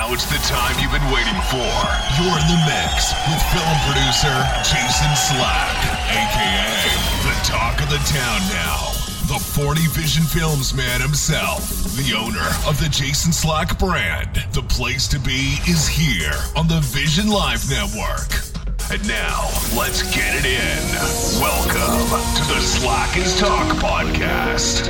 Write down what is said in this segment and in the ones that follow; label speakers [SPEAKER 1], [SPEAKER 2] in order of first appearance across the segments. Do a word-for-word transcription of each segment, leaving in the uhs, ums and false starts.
[SPEAKER 1] Now it's the time you've been waiting for. You're in the mix with film producer Jason Slack, a k a the talk of the town now. The forty Vision Films man himself, the owner of the Jason Slack brand. The place to be is here on the Vision Live Network. And now, let's get it in. Welcome to the Slack is Talk podcast.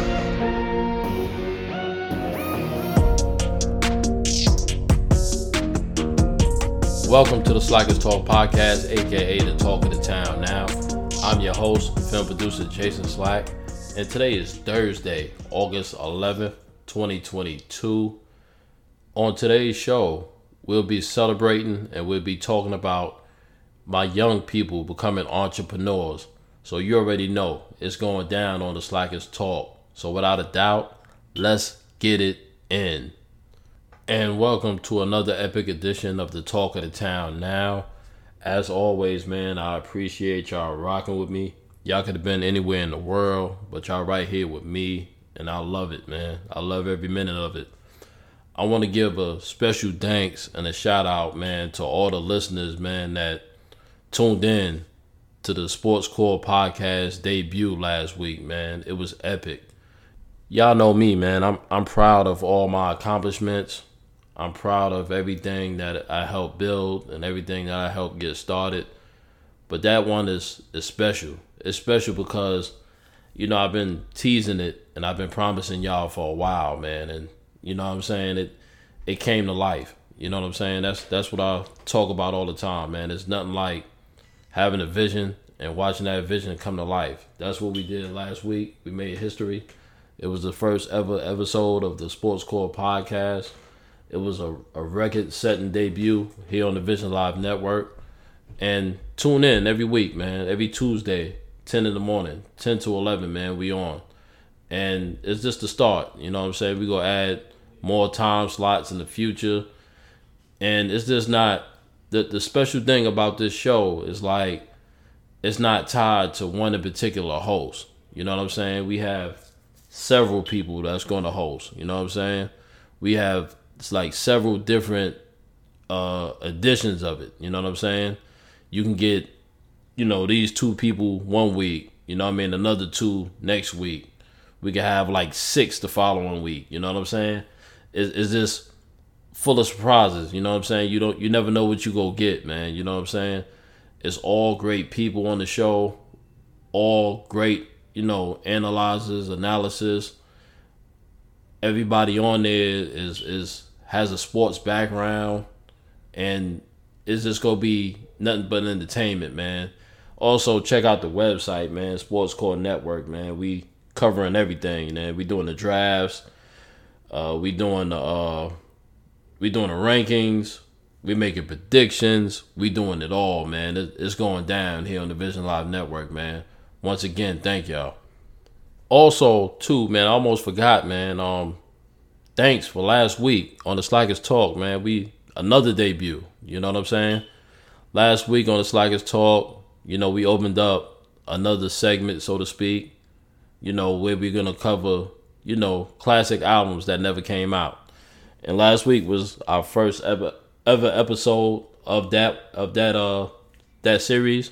[SPEAKER 2] Welcome to the Slack is Talk podcast, aka the talk of the town now. I'm your host, film producer Jason Slack, and today is Thursday, August eleventh, twenty twenty-two. On today's show, we'll be celebrating and we'll be talking about my young people becoming entrepreneurs. So you already know it's going down on the Slack is Talk. So without a doubt, let's get it in. And welcome to another epic edition of the Talk of the Town now. As always, man, I appreciate y'all rocking with me. Y'all could have been anywhere in the world, but y'all right here with me, and I love it, man. I love every minute of it. I want to give a special thanks and a shout out, man, to all the listeners, man, that tuned in to the Sports Core podcast debut last week, man. It was epic. Y'all know me, man. I'm I'm proud of all my accomplishments. I'm proud of everything that I helped build and everything that I helped get started. But that one is, is special. It's special because, you know, I've been teasing it and I've been promising y'all for a while, man. And, you know what I'm saying? It it came to life. You know what I'm saying? That's that's what I talk about all the time, man. It's nothing like having a vision and watching that vision come to life. That's what we did last week. We made history. It was the first ever episode of the Sports Core podcast. It was a, a record-setting debut here on the Vision Live Network. And tune in every week, man. Every Tuesday, ten in the morning, ten to eleven, man, we on. And it's just the start, you know what I'm saying? We're going to add more time slots in the future. And it's just not, the, the special thing about this show is like, it's not tied to one in particular host. You know what I'm saying? We have several people that's going to host, you know what I'm saying? We have It's like several different uh, editions of it. You know what I'm saying? You can get, you know, these two people one week. You know what I mean? Another two next week. We can have like six the following week. You know what I'm saying? It's, it's just full of surprises. You know what I'm saying? You don't, you never know what you go get, man. You know what I'm saying? It's all great people on the show. All great, you know, analyzers, analysis. Everybody on there is is has a sports background, and it's just gonna be nothing but entertainment, man. Also, check out the website, man. Sports Core Network, man. We covering everything, man. We doing the drafts, uh, we doing the uh, we doing the rankings, we making predictions, we doing it all, man. It, it's going down here on the Vision Live Network, man. Once again, thank y'all. Also, too, man, I almost forgot, man. Um, thanks for last week on the Slack is Talk, man. We another debut. You know what I'm saying? Last week on the Slack is Talk, you know, we opened up another segment, so to speak. You know, where we're gonna cover, you know, classic albums that never came out. And last week was our first ever ever episode of that of that uh that series,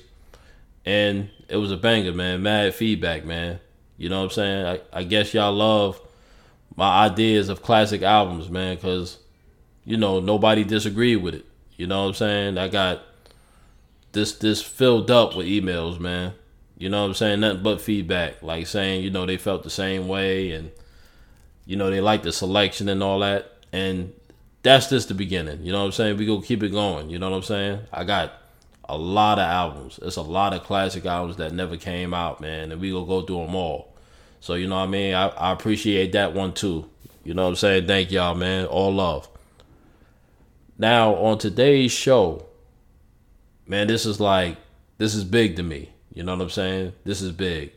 [SPEAKER 2] and it was a banger, man. Mad feedback, man. You know what I'm saying? I, I guess y'all love my ideas of classic albums, man, because, you know, nobody disagreed with it. You know what I'm saying? I got this this filled up with emails, man. You know what I'm saying? Nothing but feedback. Like saying, you know, they felt the same way and, you know, they liked the selection and all that. And that's just the beginning. You know what I'm saying? We go keep it going. You know what I'm saying? I got a lot of albums. It's a lot of classic albums that never came out, man, and we gonna go through them all. So, you know what I mean? I, I appreciate that one too. You know what I'm saying? Thank y'all, man. All love. Now, on today's show, man, this is like, this is big to me. You know what I'm saying? This is big.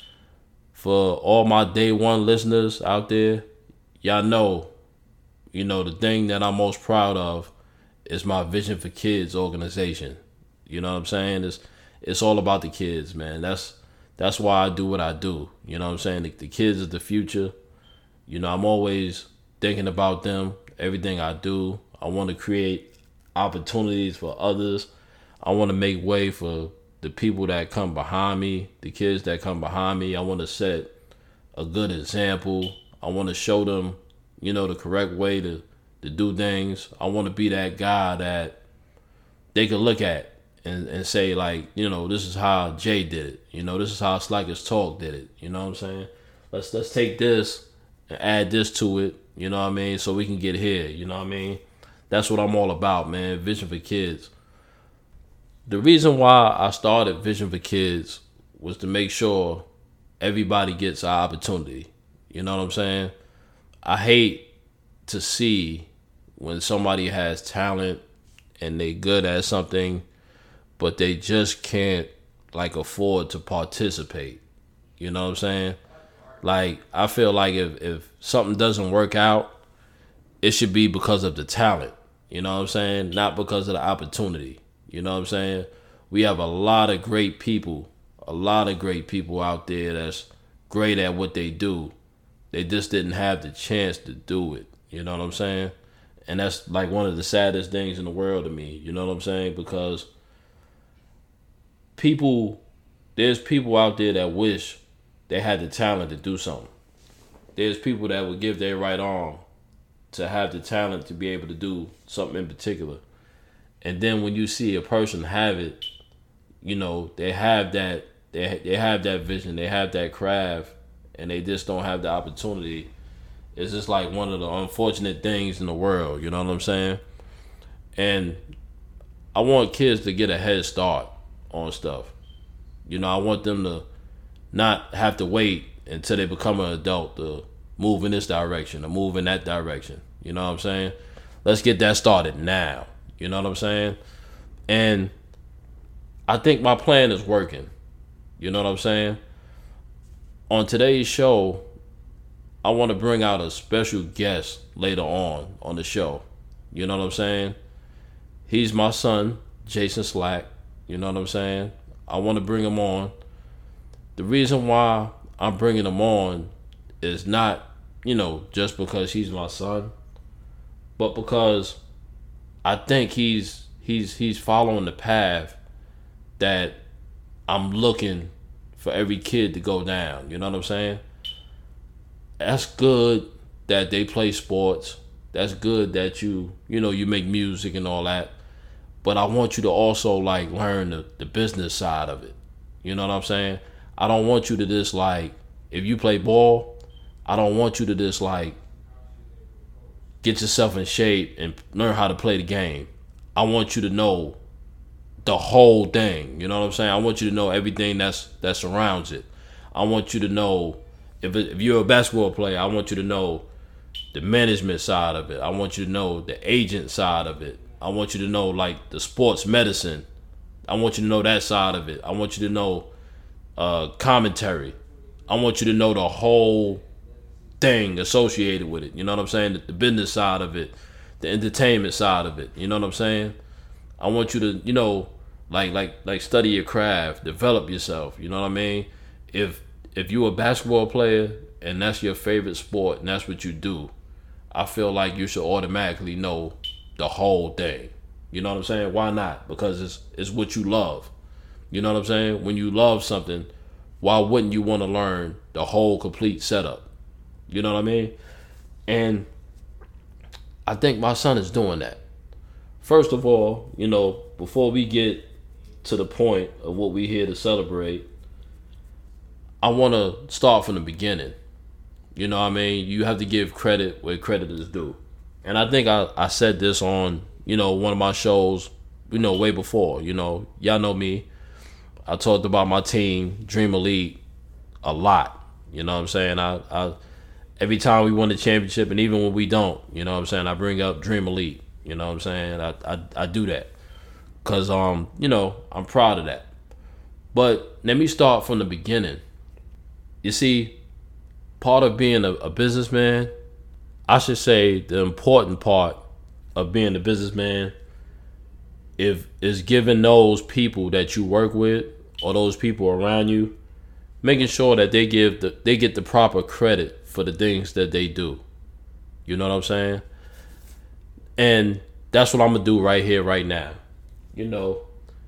[SPEAKER 2] For all my day one listeners out there, y'all know, you know, the thing that I'm most proud of is my Vision for Kids organization. You know what I'm saying? It's it's all about the kids, man. That's that's why I do what I do. You know what I'm saying? The, the kids are the future. You know, I'm always thinking about them everything I do. I want to create opportunities for others. I want to make way for the people that come behind me, the kids that come behind me. I want to set a good example. I want to show them, you know, the correct way to, to do things. I want to be that guy that they could look at and, and say, like, you know, this is how Jay did it. You know, this is how Slackers Talk did it. You know what I'm saying? Let's let's take this and add this to it. You know what I mean? So we can get here. You know what I mean? That's what I'm all about, man. Vision for Kids. The reason why I started Vision for Kids was to make sure everybody gets an opportunity. You know what I'm saying? I hate to see when somebody has talent and they good at something, but they just can't, like, afford to participate. You know what I'm saying? Like, I feel like if, if something doesn't work out, it should be because of the talent. You know what I'm saying? Not because of the opportunity. You know what I'm saying? We have a lot of great people, a lot of great people out there that's great at what they do. They just didn't have the chance to do it. You know what I'm saying? And that's like one of the saddest things in the world to me. You know what I'm saying? Because people, there's people out there that wish they had the talent to do something. There's people that would give their right arm to have the talent to be able to do something in particular. And then when you see a person have it, you know, they have that they they have that vision, they have that craft, and they just don't have the opportunity. It's just like one of the unfortunate things in the world, you know what I'm saying? And I want kids to get a head start on stuff. You know, I want them to not have to wait until they become an adult to move in this direction or move in that direction. You know what I'm saying? Let's get that started now. You know what I'm saying? And I think my plan is working. You know what I'm saying? On today's show, I want to bring out a special guest later on on the show. You know what I'm saying? He's my son, Jason Slack. You know what I'm saying? I want to bring him on. The reason why I'm bringing him on is not, you know, just because he's my son, but because I think he's he's he's following the path that I'm looking for every kid to go down. You know what I'm saying? That's good that they play sports. That's good that you, you know, you make music and all that. But I want you to also, like, learn the, the business side of it. You know what I'm saying? I don't want you to just, like, if you play ball, I don't want you to just, like, get yourself in shape and learn how to play the game. I want you to know the whole thing. You know what I'm saying? I want you to know everything that's that surrounds it. I want you to know, if it, if you're a basketball player, I want you to know the management side of it. I want you to know the agent side of it. I want you to know, like, the sports medicine. I want you to know that side of it. I want you to know uh, commentary. I want you to know the whole thing associated with it. You know what I'm saying? The, the business side of it, the entertainment side of it. You know what I'm saying? I want you to, you know, like like like study your craft, develop yourself. You know what I mean? If if you're a basketball player and that's your favorite sport and that's what you do, I feel like you should automatically know the whole thing. You know what I'm saying? Why not? Because it's it's what you love. You know what I'm saying? When you love something, why wouldn't you want to learn the whole complete setup? You know what I mean? And I think my son is doing that. First of all, you know, before we get to the point of what we're here to celebrate, I want to start from the beginning. You know what I mean? You have to give credit where credit is due. And I think I, I said this on, you know, one of my shows, you know, way before. You know, y'all know me. I talked about my team, Dream Elite, a lot. You know what I'm saying? I, I every time we win the championship, and even when we don't, you know what I'm saying, I bring up Dream Elite. You know what I'm saying? I I, I do that because, um, you know, I'm proud of that. But let me start from the beginning. You see, part of being a, a businessman, I should say the important part of being a businessman if is giving those people that you work with or those people around you, making sure that they give the they get the proper credit for the things that they do. You know what I'm saying? And that's what I'm going to do right here, right now. You know,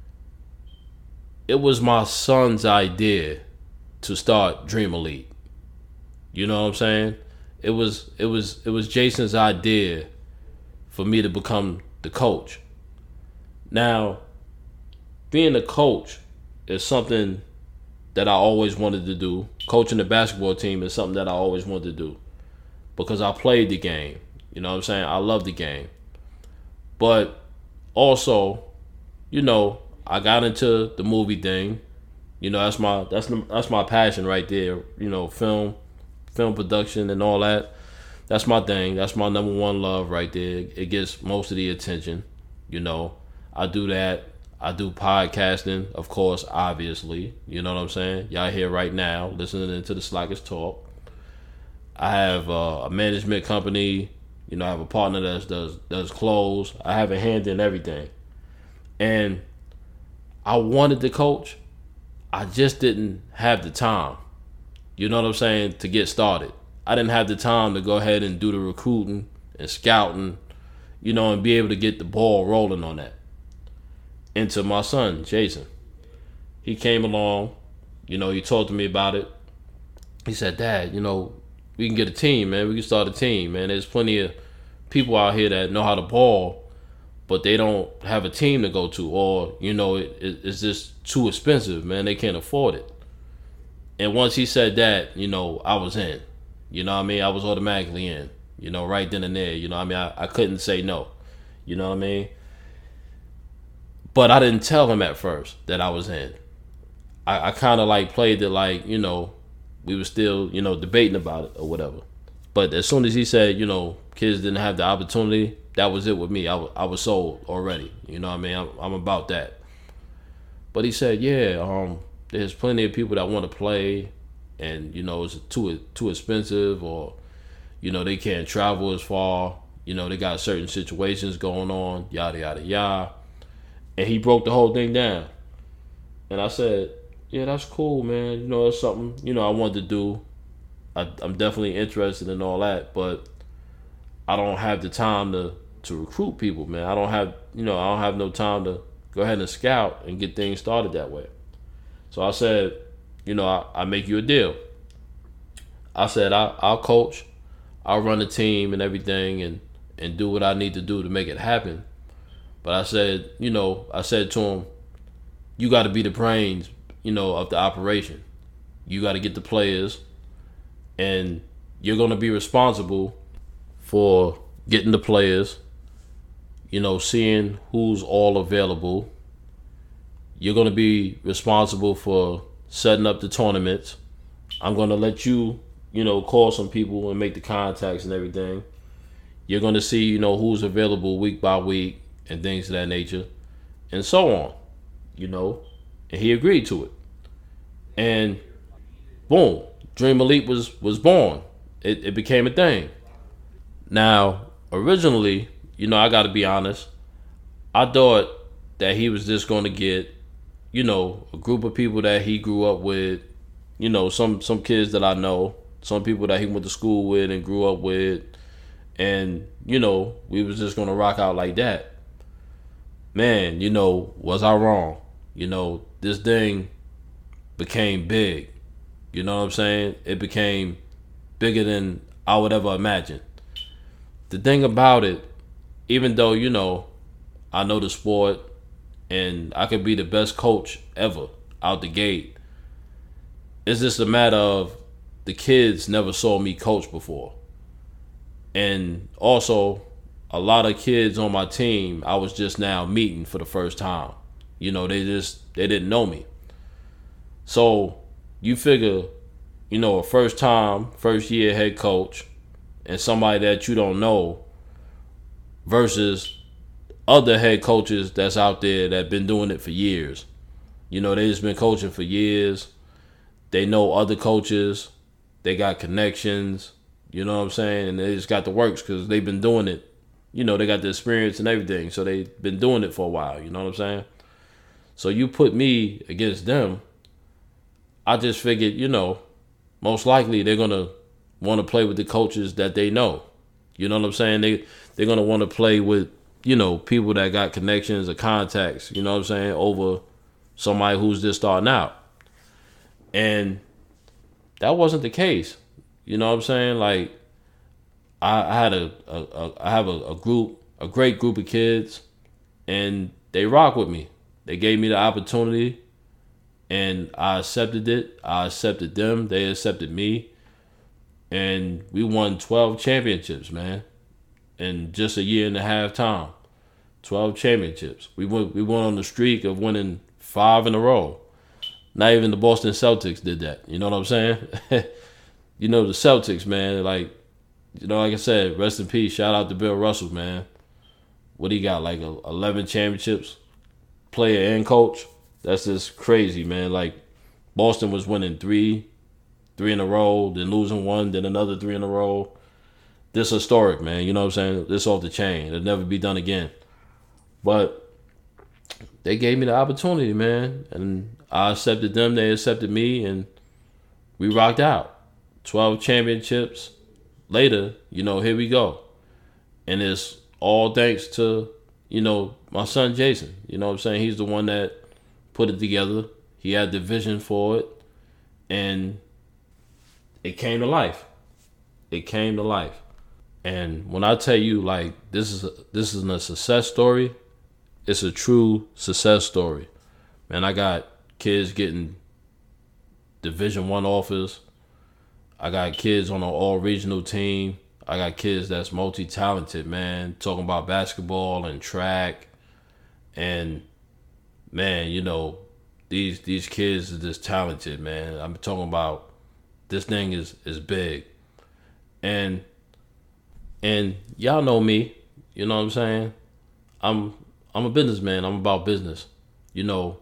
[SPEAKER 2] it was my son's idea to start Dream Elite. You know what I'm saying? It was it was it was Jason's idea for me to become the coach. Now, being a coach is something that I always wanted to do. Coaching the basketball team is something that I always wanted to do because I played the game. You know what I'm saying? I love the game. But also, you know, I got into the movie thing. You know, that's my that's that's my passion right there. You know, film, film production and all that. That's my thing. That's my number one love right there. It gets most of the attention. You know, I do that. I do podcasting, of course, obviously. You know what I'm saying? Y'all here right now listening to the Slackers Talk. I have uh, a management company. You know, I have a partner that does does clothes. I have a hand in everything. And I wanted to coach. I just didn't have the time. You know what I'm saying? To get started. I didn't have the time to go ahead and do the recruiting and scouting, you know, and be able to get the ball rolling on that. And to my son, Jason, he came along, you know, he talked to me about it. He said, Dad, you know, we can get a team, man. We can start a team, man. There's plenty of people out here that know how to ball, but they don't have a team to go to, or, you know, it, it, it's just too expensive, man. They can't afford it. And once he said that, you know, I was in. You know what I mean? I was automatically in, you know, right then and there. You know what I mean? I, I couldn't say no. You know what I mean? But I didn't tell him at first that I was in. I, I kind of like played it like, you know, we were still, you know, debating about it or whatever. But as soon as he said, you know, kids didn't have the opportunity, that was it with me. I, w- I was sold already. You know what I mean? I'm, I'm about that. But he said, yeah, um, there's plenty of people that want to play and, you know, it's too too expensive or, you know, they can't travel as far. You know, they got certain situations going on, yada, yada, yada. And he broke the whole thing down. And I said, yeah, that's cool, man. You know, that's something, you know, I wanted to do. I, I'm definitely interested in all that, but I don't have the time to, to recruit people, man. I don't have, you know, I don't have no time to go ahead and scout and get things started that way. So I said, you know, I, I make you a deal. I said, I, I'll coach, I'll run the team and everything and, and do what I need to do to make it happen. But I said, you know, I said to him, you got to be the brains, you know, of the operation. You got to get the players, and you're going to be responsible for getting the players, you know, seeing who's all available. You're going to be responsible for setting up the tournaments. I'm going to let you, you know, call some people and make the contacts and everything. You're going to see, you know, who's available week by week and things of that nature, and so on, you know. And he agreed to it. And boom, Dream Elite was, was born. It, it became a thing. Now, originally, you know, I got to be honest, I thought that he was just going to get, you know, a group of people that he grew up with, you know, some, some kids that I know, some people that he went to school with and grew up with, and, you know, we was just going to rock out like that. Man, you know, was I wrong? You know, this thing became big. You know what I'm saying? It became bigger than I would ever imagine. The thing about it, even though, you know, I know the sport and I could be the best coach ever out the gate, it's just a matter of the kids never saw me coach before. And also, a lot of kids on my team, I was just now meeting for the first time. You know, they just, they didn't know me. So you figure, you know, a first time, first year head coach and somebody that you don't know versus other head coaches that's out there that been doing it for years. You know, they just been coaching for years. They know other coaches. They got connections. You know what I'm saying? And they just got the works because they've been doing it. You know, they got the experience and everything. So they've been doing it for a while. You know what I'm saying? So you put me against them. I just figured, you know, most likely they're going to want to play with the coaches that they know. You know what I'm saying? They, they're going to want to play with, you know, people that got connections or contacts, you know what I'm saying, over somebody who's just starting out. And that wasn't the case. You know what I'm saying? Like, I, I had a, a, a I have a, a group, a great group of kids, and they rock with me. They gave me the opportunity, and I accepted it. I accepted them. They accepted me. And we won twelve championships, man, in just a year and a half time. twelve championships. We went, we went on the streak of winning five in a row. Not even the Boston Celtics did that. You know what I'm saying? You know, the Celtics, man, like, you know, like I said, rest in peace. Shout out to Bill Russell, man. What he got, like eleven championships? Player and coach? That's just crazy, man. Like, Boston was winning three, three in a row, then losing one, then another three in a row. This historic, man. You know what I'm saying? This off the chain. It'll never be done again. But they gave me the opportunity, man. And I accepted them. They accepted me. And we rocked out. twelve championships later, you know, here we go. And it's all thanks to, you know, my son Jason. You know what I'm saying? He's the one that put it together. He had the vision for it. And it came to life. It came to life. And when I tell you, like, this is a, this is a success story, it's a true success story. Man, I got kids getting Division One offers. I got kids on an all-regional team. I got kids that's multi-talented, man, talking about basketball and track. And, man, you know, these these kids are just talented, man. I'm talking about this thing is, is big. And and y'all know me, you know what I'm saying? I'm I'm a businessman. I'm about business. You know,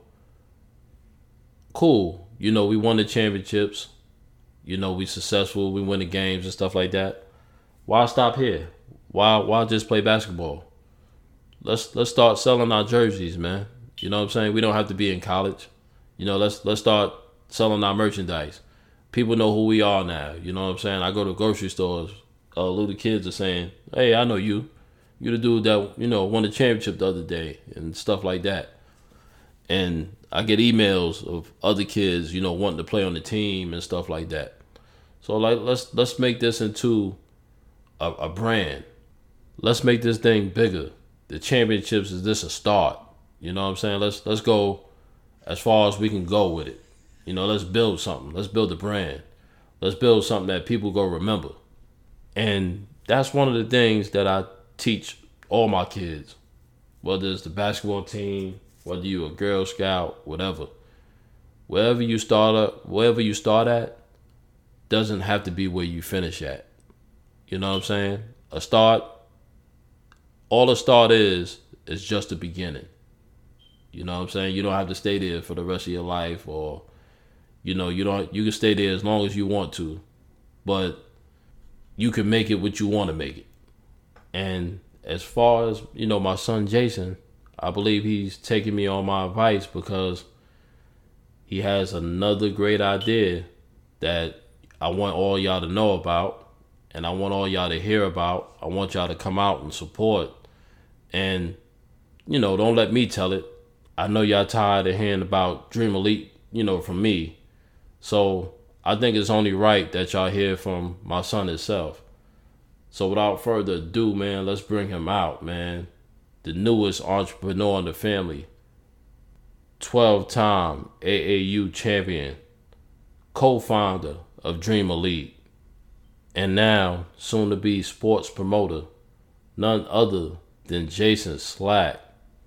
[SPEAKER 2] cool. You know, we won the championships. You know, we successful. We win the games and stuff like that. Why stop here? Why why just play basketball? Let's let's start selling our jerseys, man. You know what I'm saying? We don't have to be in college. You know, let's let's start selling our merchandise. People know who we are now. You know what I'm saying? I go to grocery stores. Uh, little kids are saying, "Hey, I know you. You the dude that, you know, won the championship the other day," and stuff like that. And I get emails of other kids, you know, wanting to play on the team and stuff like that. So like, let's let's make this into a, a brand. Let's make this thing bigger. The championships is this a start. You know what I'm saying? Let's let's go as far as we can go with it. You know, let's build something. Let's build a brand. Let's build something that people go remember. And that's one of the things that I teach all my kids, whether it's the basketball team, whether you're a Girl Scout, whatever. Wherever you start up, wherever you start at, doesn't have to be where you finish at. You know what I'm saying? A start, all a start is, is just the beginning. You know what I'm saying? You don't have to stay there for the rest of your life, or, you know, you don't. You can stay there as long as you want to, but you can make it what you want to make it. And as far as, you know, my son Jason, I believe he's taking me on my advice because he has another great idea that I want all y'all to know about, and I want all y'all to hear about. I want y'all to come out and support. And, you know, don't let me tell it. I know y'all tired of hearing about Dream Elite, you know, from me. So I think it's only right that y'all hear from my son himself. So without further ado, man, let's bring him out, man. The newest entrepreneur in the family. twelve-time A A U champion. Co-founder of Dream Elite. And now, soon to be sports promoter. None other than Jason Slack.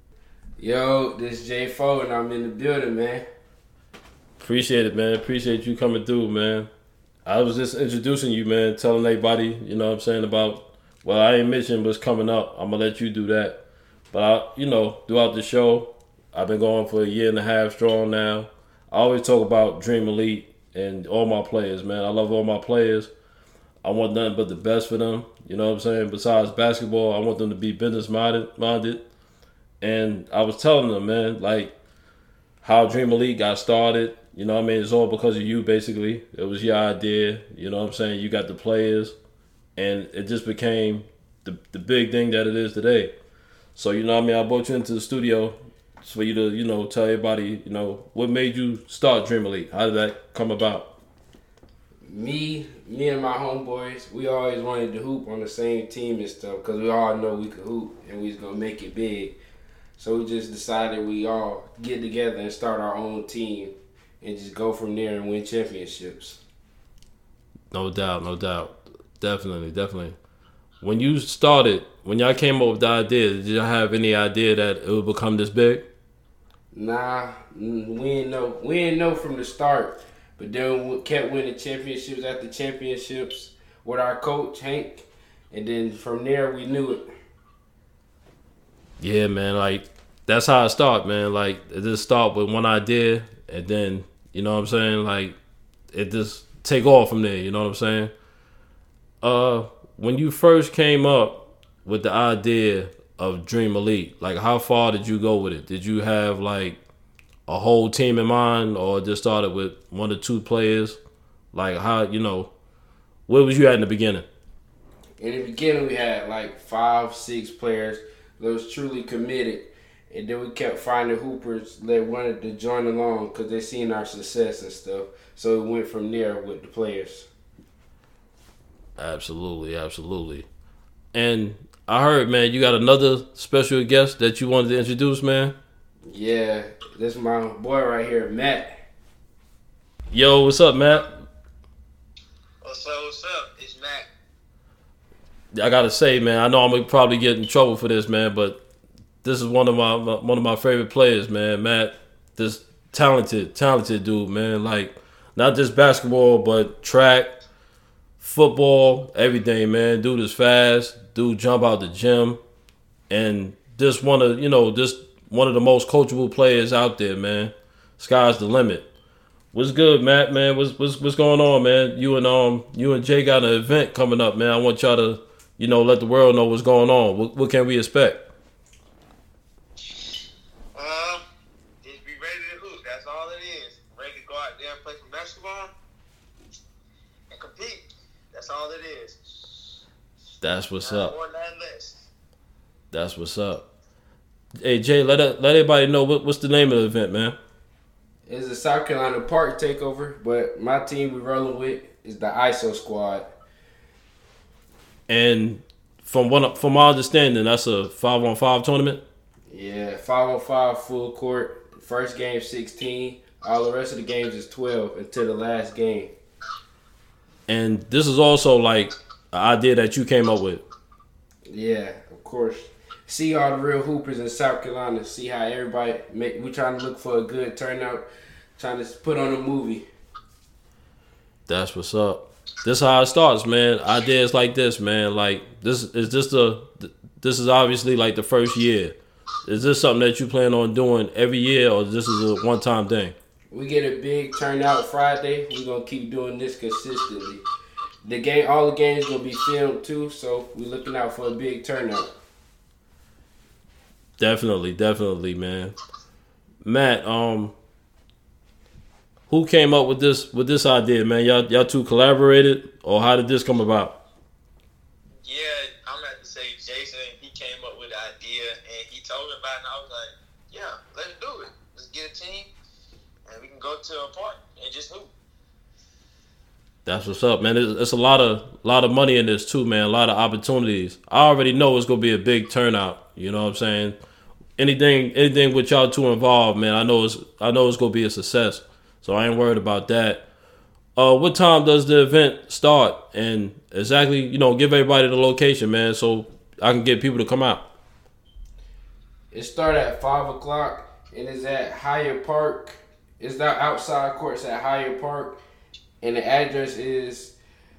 [SPEAKER 3] Yo, this is J four and I'm in the building, man.
[SPEAKER 2] Appreciate it, man. Appreciate you coming through, man. I was just introducing you, man, telling everybody, you know what I'm saying, about, well, I ain't mentioned what's coming up. I'm going to let you do that. But, I, you know, throughout the show, I've been going for a year and a half strong now. I always talk about Dream Elite and all my players, man. I love all my players. I want nothing but the best for them. You know what I'm saying? Besides basketball, I want them to be business-minded. minded. And I was telling them, man, like, how Dream Elite got started. You know what I mean? It's all because of you, basically. It was your idea. You know what I'm saying? You got the players. And it just became the the big thing that it is today. So you know what I mean, I brought you into the studio for you to, you know, tell everybody, you know, what made you start Dream Elite? How did that come about?
[SPEAKER 3] Me, me and my homeboys, we always wanted to hoop on the same team and stuff because we all know we could hoop and we was gonna make it big. So we just decided we all get together and start our own team and just go from there and win championships.
[SPEAKER 2] No doubt, no doubt. Definitely, definitely. When you started, when y'all came up with the idea, did y'all have any idea that it would become this big?
[SPEAKER 3] Nah, mm, we didn't know. We didn't know from the start. But then we kept winning championships after championships with our coach, Hank. And then from there, we knew it.
[SPEAKER 2] Yeah, man. Like, that's how it started, man. Like, it just start with one idea. And then, you know what I'm saying? Like, it just take off from there. You know what I'm saying? Uh... When you first came up with the idea of Dream Elite, like how far did you go with it? Did you have like a whole team in mind or just started with one or two players? Like how, you know, where was you at in the beginning?
[SPEAKER 3] In the beginning, we had like five, six players that was truly committed. And then we kept finding hoopers that wanted to join along because they seen our success and stuff. So we went from there with the players.
[SPEAKER 2] Absolutely, absolutely. And I heard, man, you got another special guest that you wanted to introduce, man?
[SPEAKER 3] Yeah, this is my boy right here, Matt.
[SPEAKER 2] Yo, what's up, Matt?
[SPEAKER 4] What's up, what's up? It's Matt.
[SPEAKER 2] I gotta say, man, I know I'm gonna probably get in trouble for this, man, but this is one of my one of my favorite players, man. Matt, this talented, talented dude, man. Like, not just basketball, but track, football, everything, man. Dude is fast. Dude jump out the gym, and just one of you know just one of the most coachable players out there, man. Sky's the limit. What's good, Matt? Man, what's what's what's going on, man? You and um you and Jay got an event coming up, man. I want y'all to you know let the world know what's going on. What, what can we expect?
[SPEAKER 4] Um, just be ready to hoop. That's all it is. Ready to go out there and play some basketball and compete. That's all it is.
[SPEAKER 2] That's what's
[SPEAKER 4] Not
[SPEAKER 2] up.
[SPEAKER 4] more, not less.
[SPEAKER 2] That's what's up. Hey Jay, let it, let everybody know what, what's the name of the event, man.
[SPEAKER 3] It's a South Carolina Park takeover, but my team we rolling with is the I S O squad.
[SPEAKER 2] And from one from my understanding, that's a five on five tournament.
[SPEAKER 3] Yeah, five on five full court. First game sixteen. All the rest of the games is twelve until the last game.
[SPEAKER 2] And this is also like an idea that you came up with.
[SPEAKER 3] Yeah, of course. See all the real hoopers in South Carolina. See how everybody make. We trying to look for a good turnout. Trying to put on a movie.
[SPEAKER 2] That's what's up. This is how it starts, man. Ideas like this, man. Like this is just a. This is obviously like the first year. Is this something that you plan on doing every year, or this is a one-time thing?
[SPEAKER 3] We get a big turnout Friday. We're gonna keep doing this consistently. The game, all the games gonna be filmed too, so we're looking out for a big turnout.
[SPEAKER 2] Definitely, definitely, man. Matt, um, who came up with this with this idea, man? Y'all y'all two collaborated, or how did this come about?
[SPEAKER 4] Yeah, I'm about to say Jason, he came up with the idea and he told me about it and I was like, yeah, let's do it. Let's get a team and we can go to a park and just hoop.
[SPEAKER 2] That's what's up, man. It's, it's a lot of lot of money in this too, man. A lot of opportunities. I already know it's gonna be a big turnout. You know what I'm saying? Anything, anything with y'all two involved, man. I know it's, I know it's gonna be a success. So I ain't worried about that. Uh, what time does the event start? And exactly, you know, give everybody the location, man, so I can get people to come out.
[SPEAKER 3] It started at five o'clock and it's at Higher Park. It's the outside courts at Higher Park, and the address is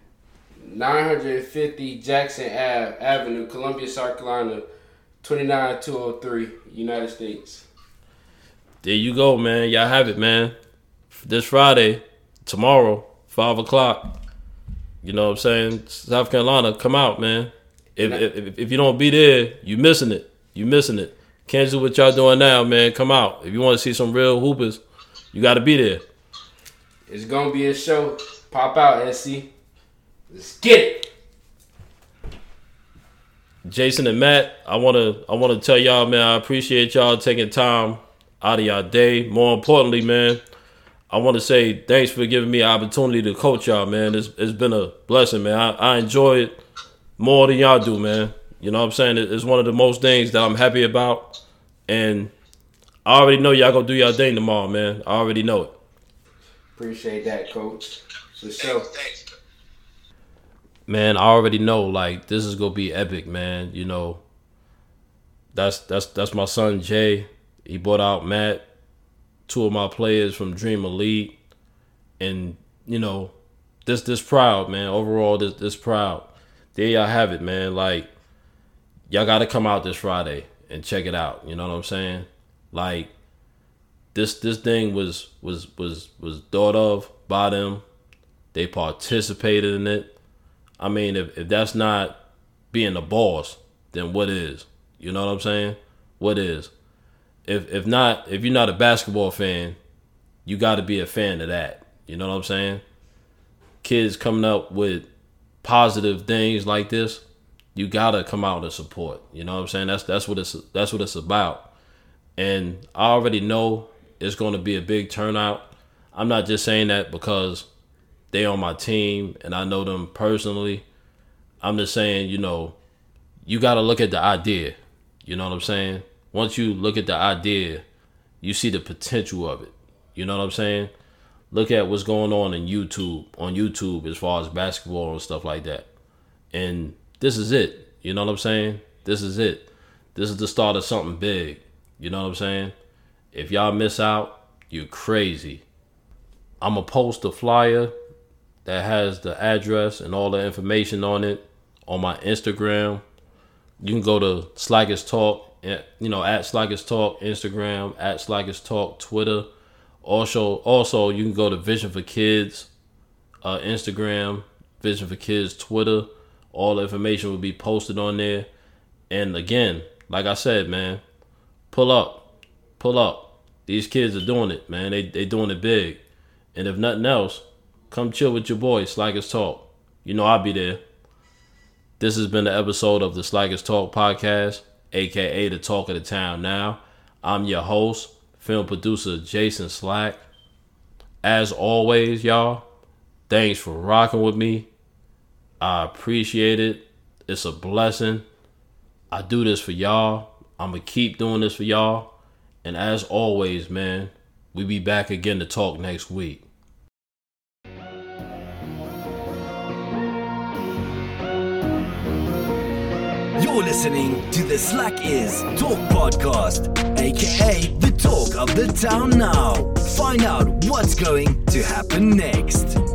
[SPEAKER 3] nine fifty Jackson Ave, Avenue, Columbia, South Carolina, twenty-nine two oh three, United States.
[SPEAKER 2] There you go, man. Y'all have it, man. This Friday, tomorrow, five o'clock. You know what I'm saying? South Carolina, come out, man. If if, if you don't be there, you missing it. You missing it. Can't do what y'all doing now, man. Come out. If you want to see some real hoopers, you got to be there.
[SPEAKER 3] It's going to be a show. Pop out, S C. Let's get it.
[SPEAKER 2] Jason and Matt, I wanna I wanna tell y'all, man, I appreciate y'all taking time out of y'all day. More importantly, man, I want to say thanks for giving me an opportunity to coach y'all, man. It's it's been a blessing, man. I, I enjoy it more than y'all do, man. You know what I'm saying? It's one of the most things that I'm happy about, and I already know y'all gonna do y'all thing tomorrow, man. I already know it.
[SPEAKER 3] Appreciate that, Coach. For sure.
[SPEAKER 4] Thanks.
[SPEAKER 2] Man, I already know, like, this is gonna be epic, man. You know, that's that's that's my son Jay. He brought out Matt, two of my players from Dream Elite, and you know, this this proud, man. Overall, this this proud. There y'all have it, man. Like, y'all gotta come out this Friday and check it out. You know what I'm saying? Like, this this thing was was was was thought of by them. They participated in it. I mean, if, if that's not being the boss, then what is? You know what I'm saying? What is? If if not, if you're not a basketball fan, you got to be a fan of that. You know what I'm saying? Kids coming up with positive things like this, you gotta come out and support. You know what I'm saying? That's that's what it's that's what it's about. And I already know it's going to be a big turnout. I'm not just saying that because they on my team and I know them personally. I'm just saying, you know, you got to look at the idea. You know what I'm saying? Once you look at the idea, you see the potential of it. You know what I'm saying? Look at what's going on in YouTube, on YouTube as far as basketball and stuff like that. And this is it. You know what I'm saying? This is it. This is the start of something big. You know what I'm saying? If y'all miss out, you're crazy. I'm going to post a flyer that has the address and all the information on it on my Instagram. You can go to Slackers Talk, you know, at Slackers Talk, Instagram, at Slackers Talk, Twitter. Also, also you can go to Vision for Kids, uh, Instagram, Vision for Kids, Twitter. All the information will be posted on there. And again, like I said, man, pull up, pull up. These kids are doing it, man. They they doing it big. And if nothing else, come chill with your boy, Slackers Talk. You know I'll be there. This has been the episode of the Slackers Talk podcast, a k a the talk of the town now. I'm your host, film producer Jason Slack. As always, y'all, thanks for rocking with me. I appreciate it. It's a blessing. I do this for y'all. I'm going to keep doing this for y'all. And as always, man, we be back again to talk next week.
[SPEAKER 5] You're listening to the Slack Is Talk podcast, aka the talk of the town now. Find out what's going to happen next.